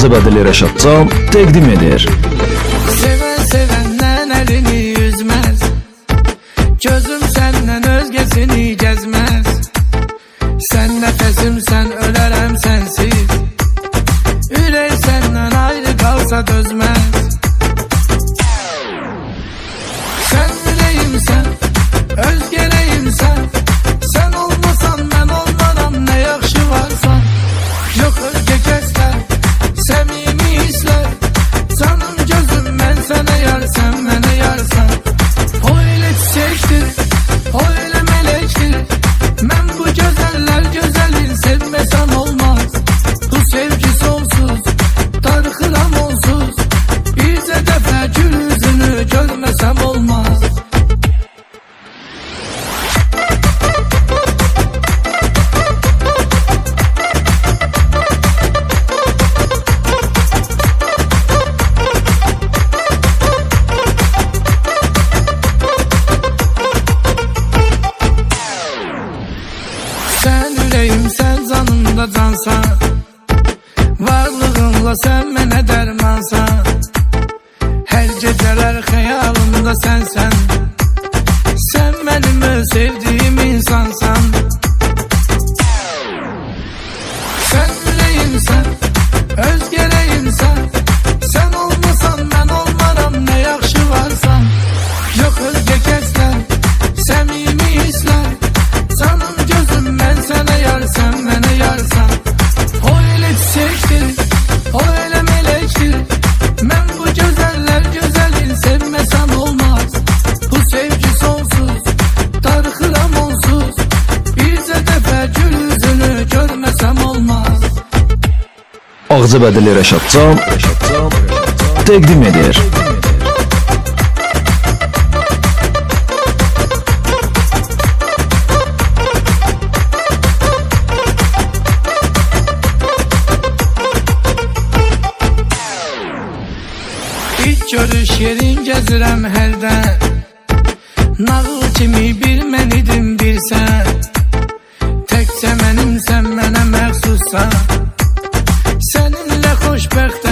Ağzı Bədəli Rəşad Can təqdim edir. Seven sevenden elini yüzmez, gözüm senden özgesini gezmez. Sen nefesim sen ölerem sensiz, ürek senden ayrı kalsa dözmez. Sen yüreğim sen, özgeleğim sen. Sen olmasan ben olmadan ne yakşı varsan. Yok özge kesler, samimi hisler. Canım gözüm ben sana yar, sen bana yarsan. O öyle çiçektir, o öyle melektir. Ben bu güzeller güzelin sevmesem olmaz. Bu sevgi sonsuz, darıkıram onsuz. Bize defa gül yüzünü görmesem olmaz. Sen yüreğim sen canımda cansan, varlığınla sen bana dermansan. Her geceler hayalımda sensen, sen benim sevdiğim insansan. Sen yüreğim sen, özgeleğim sen. Sen olmasan ben olmaram ne yakşı varsan. Yok özge kesler, samimi hisler. Canım gözüm ben sana yar, sen bana yarsan. O öyle çiçektir, o öyle melektir. Ben bu güzeller güzelin sevmesem olmaz. Bu sevgi sonsuz, darıkıram onsuz. Bize defa gül yüzünü görmesem olmaz. Ağzı Bədəli Rəşad Can təqdim edir. İlk görüş yerin gəzirəm həldən. Nağıl kimi bir mən idim bir sən. Təkcə mənim sən mənə məxsussan. Səninlə xoşbəxt